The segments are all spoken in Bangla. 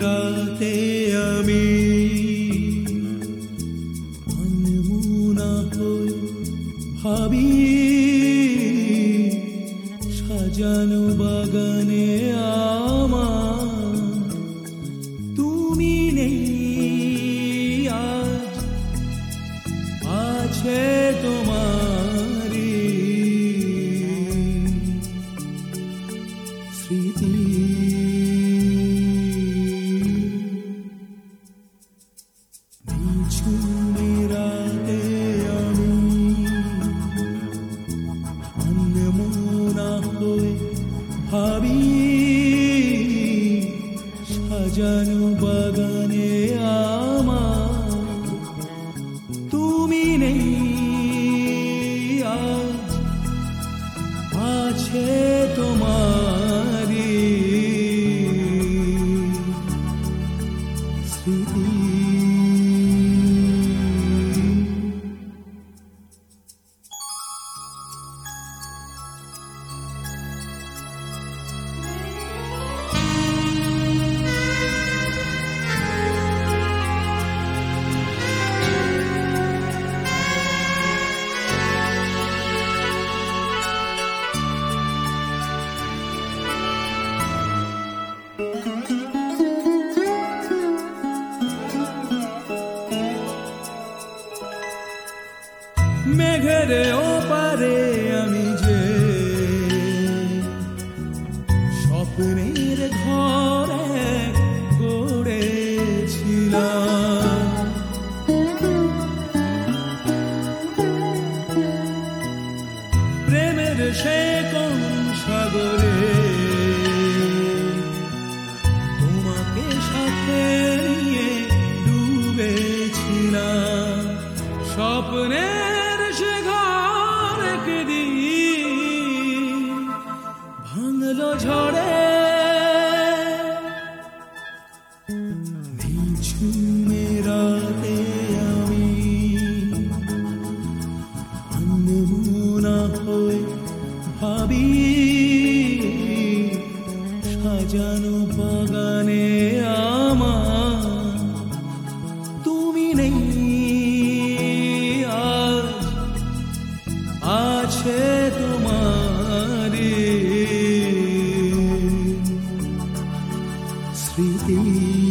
রাতে আমি আনমনা হয়ে ভাবি সাজানো বাগানে আমার তুমি নেই আজ আছে তোমারি স্মৃতি নিঝুমে রাতে আমি আনমনা হয়ে ভাবি সাজানো বাগানে আমার তুমি নেই আজ আছে তোমারি স্মৃতি মেঘের ওপারে আমি যে স্বপ্নের ঘরে গড়েছিলাম প্রেমের সে কোন সাগরে তোমাকে সাথে নিয়ে ডুবেছিলাম স্বপ্নের সে ঘর একদিন ভাঙলো ঝড়ে নিঝুমে রাতে আমি আনমনা হয়ে ভাবি সাজানো বাগানে আমার তুমি নেই আজ আছে তোমারি স্মৃতি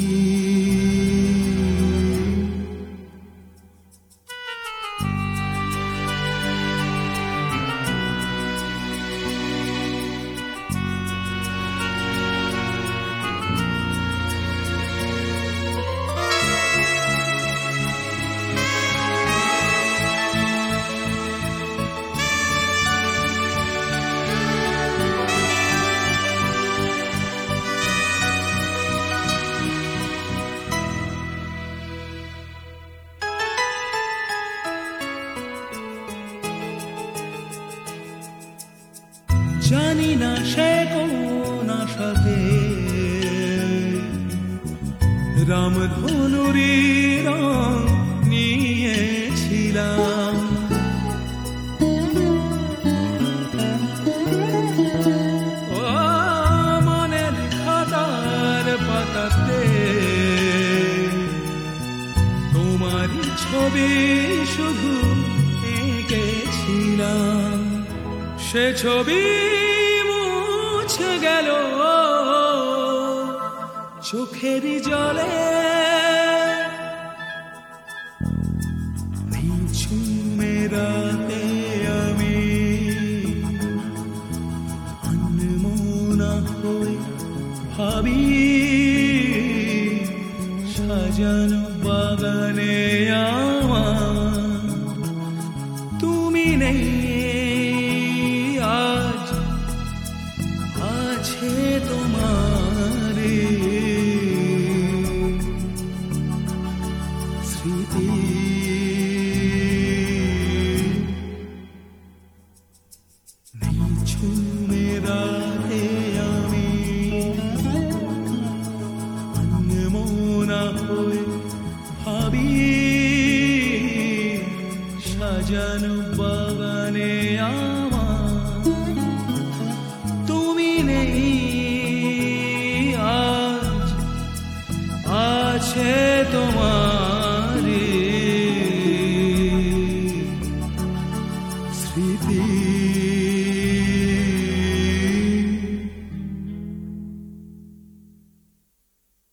জানি না সে কোন আশাতে রামধনুরি রং নিয়েছিলাম ও মনের খাতার পাতাতে তোমারই ছবি শুধু এঁকেছিলাম সে ছবি মুছে গেল চোখের জলে নিঝুমে রাতে আমি আনমনা হয়ে ভাবি সাজানো বাগানে আমার তুমি নেই আজ আছে তোমারি স্মৃতি নিঝুমে রাতে আমি আনমনা হয়ে ভাবি সাজানো